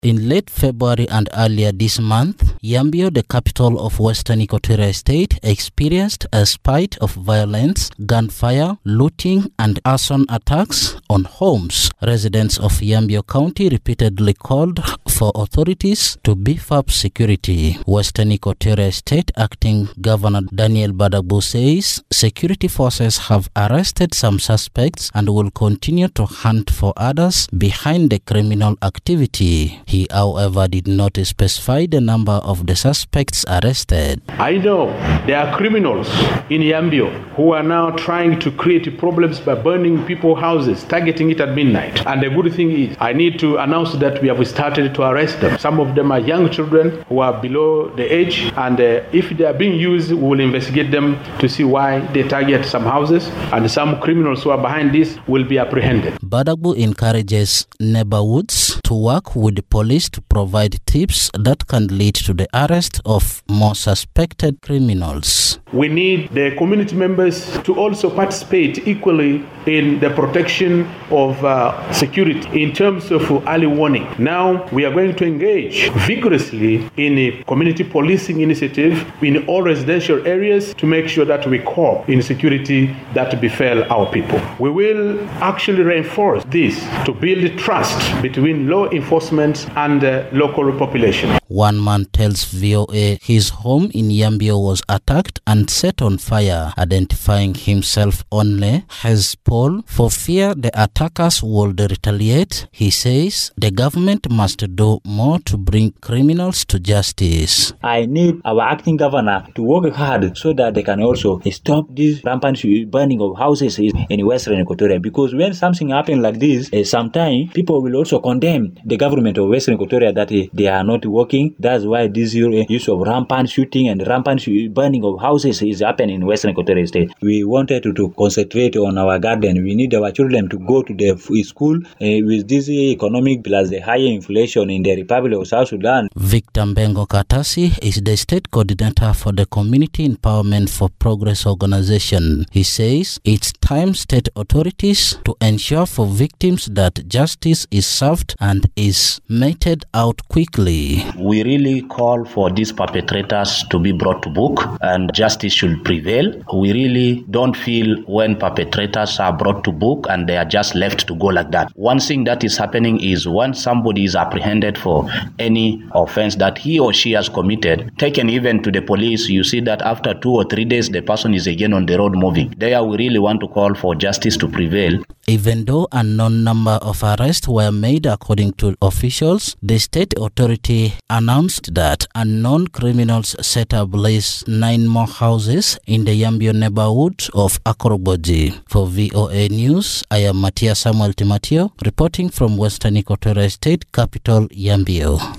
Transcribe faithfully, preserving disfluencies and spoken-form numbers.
In late February and earlier this month, Yambio, the capital of Western Equatoria State, experienced a spate of violence, gunfire, looting, and arson attacks on homes. Residents of Yambio County repeatedly called for authorities to beef up security. Western Equatoria State Acting Governor Daniel Badagbo says security forces have arrested some suspects and will continue to hunt for others behind the criminal activity. He, however, did not specify the number of the suspects arrested. I know there are criminals in Yambio who are now trying to create problems by burning people's houses, targeting it at midnight. And the good thing is, I need to announce that we have started to arrest them. Some of them are young children who are below the age, and uh, if they are being used, we will investigate them to see why they target some houses, and some criminals who are behind this will be apprehended. Badagbo encourages neighborhoods to work with the police to provide tips that can lead to the arrest of more suspected criminals. We need the community members to also participate equally in the protection of uh, security in terms of early warning. Now we are going to engage vigorously in a community policing initiative in all residential areas to make sure that we curb insecurity that befell our people. We will actually reinforce this to build trust between law enforcement and the local population. One man tells V O A his home in Yambio was attacked and set on fire, identifying himself only as Paul. For fear the attackers would retaliate, he says the government must do more to bring criminals to justice. I need our acting governor to work hard so that they can also stop this rampant burning of houses in Western Equatoria, because when something happens like this, uh, sometimes people will also condemn the government of Western Equatoria that uh, they are not working. That's why this use of rampant shooting and rampant burning of houses is happening in Western Equatoria State. We wanted to, to concentrate on our garden. We need our children to go to the school uh, with this economic plus the higher inflation in the Republic of South Sudan. Victor Mbengo Katasi is the state coordinator for the Community Empowerment for Progress organization. He says it's time state authorities to ensure for victims that justice is served and is meted out quickly. We really call for these perpetrators to be brought to book and justice should prevail. We really don't feel when perpetrators are brought to book and they are just left to go like that. One thing that is happening is when somebody is apprehended for any offense that he or she has committed, taken even to the police, you see that after two or three days, the person is again on the road moving. There we really want to call for justice to prevail. Even though a known number of arrests were made according to officials, the state authority announced that unknown criminals set ablaze nine more houses in the Yambio neighborhood of Akoroboji. For V O A News, I am Matia Samuel Timatio, reporting from Western Equatoria State capital, Yambio.